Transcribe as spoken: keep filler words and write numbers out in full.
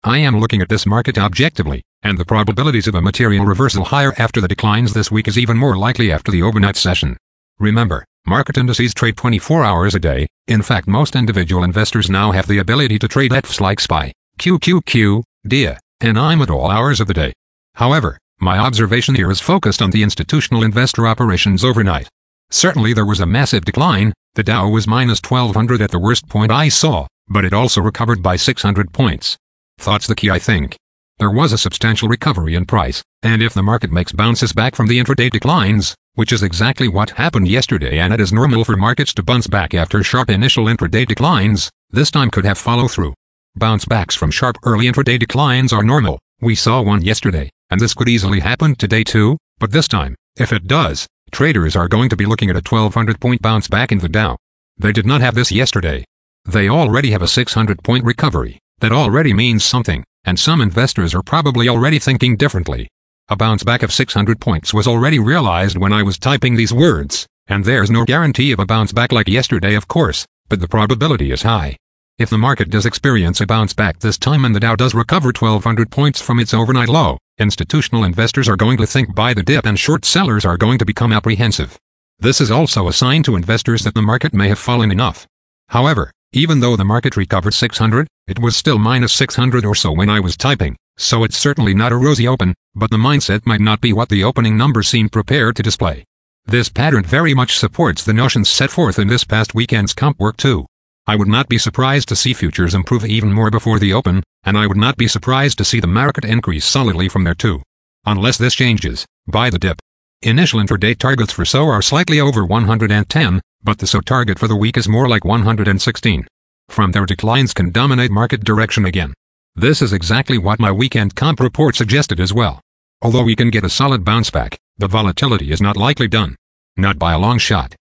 I am looking at this market objectively, and the probabilities of a material reversal higher after the declines this week is even more likely after the overnight session. Remember, market indices trade twenty-four hours a day. In fact, most individual investors now have the ability to trade E T Fs like S P Y, Q Q Q, D I A, and I M at all hours of the day. However, my observation here is focused on the institutional investor operations overnight. Certainly there was a massive decline. The Dow was minus twelve hundred at the worst point I saw, but it also recovered by six hundred points. Thought's the key, I think. There was a substantial recovery in price, and if the market makes bounces back from the intraday declines, which is exactly what happened yesterday, and it is normal for markets to bounce back after sharp initial intraday declines, this time could have follow-through. Bounce backs from sharp early intraday declines are normal. We saw one yesterday, and this could easily happen today too, but this time, if it does, traders are going to be looking at a twelve hundred point bounce back in the Dow. They did not have this yesterday. They already have a six hundred point recovery. That already means something, and some investors are probably already thinking differently. A bounce back of six hundred points was already realized when I was typing these words, and there's no guarantee of a bounce back like yesterday, of course, but the probability is high. If the market does experience a bounce back this time and the Dow does recover twelve hundred points from its overnight low, institutional investors are going to think buy the dip and short sellers are going to become apprehensive. This is also a sign to investors that the market may have fallen enough. However, even though the market recovered six hundred, it was still minus six hundred or so when I was typing, so it's certainly not a rosy open, but the mindset might not be what the opening numbers seem prepared to display. This pattern very much supports the notions set forth in this past weekend's comp work too. I would not be surprised to see futures improve even more before the open, and I would not be surprised to see the market increase solidly from there too. Unless this changes, buy the dip. Initial intraday targets for S O are slightly over one hundred ten, but the S O target for the week is more like one hundred sixteen. From there, declines can dominate market direction again. This is exactly what my weekend comp report suggested as well. Although we can get a solid bounce back, the volatility is not likely done. Not by a long shot.